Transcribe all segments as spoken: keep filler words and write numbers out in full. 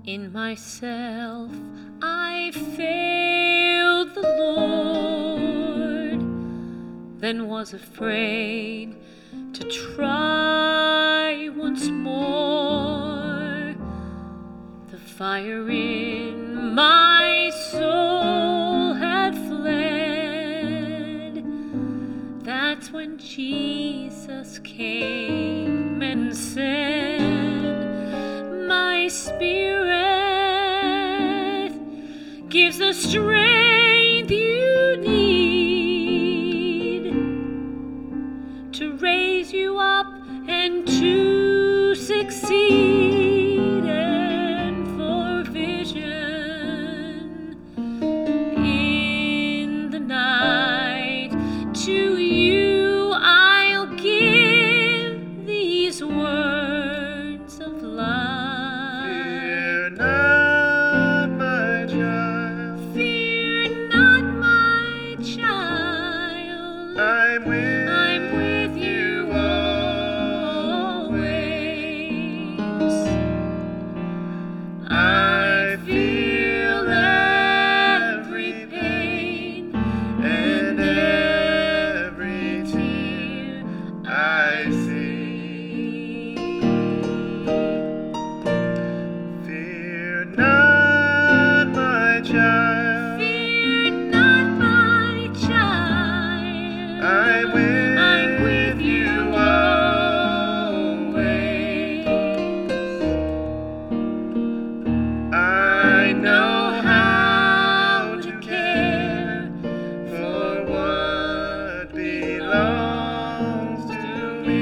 In myself I failed the Lord, then was afraid to try once more. The fire in my soul had fled. That's when Jesus came and said, my spirit gives the strength you need to raise you up and to succeed, and for vision in the night. To you I'll give these words of life. Fear not, my child. Fear not, my child. I'm with, I'm with you always. I feel every pain and every tear I see. Fear not, my child. Fear not, my child. I'm with, I'm with you always. I know how to care for what belongs to me.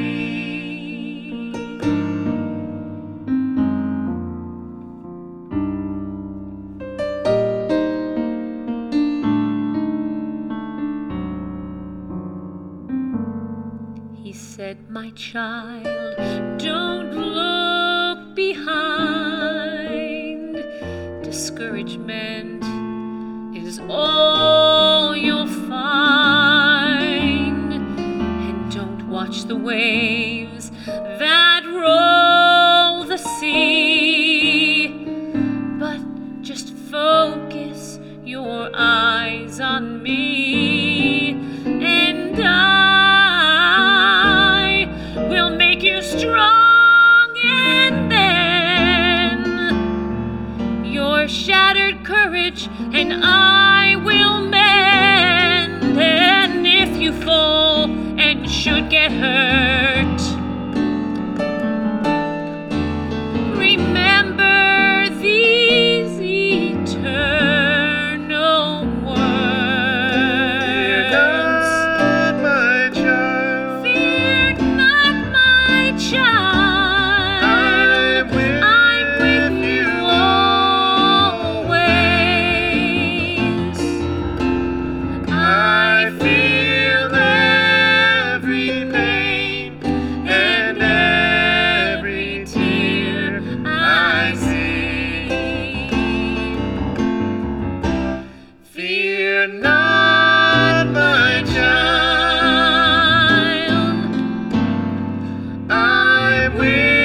He said, my child, don't look behind. Discouragement is all you'll find. And don't watch the waves that roll the sea, but just focus your eyes on me, and I will make you strong, and then your shattered courage and I will mend. And if you fall and should get hurt, remember these eternal Fear words. not, my child. Fear not, my child. I'm with, I'm with you you always. I feel every pain and every tear I see. Fear not, my child. I'm with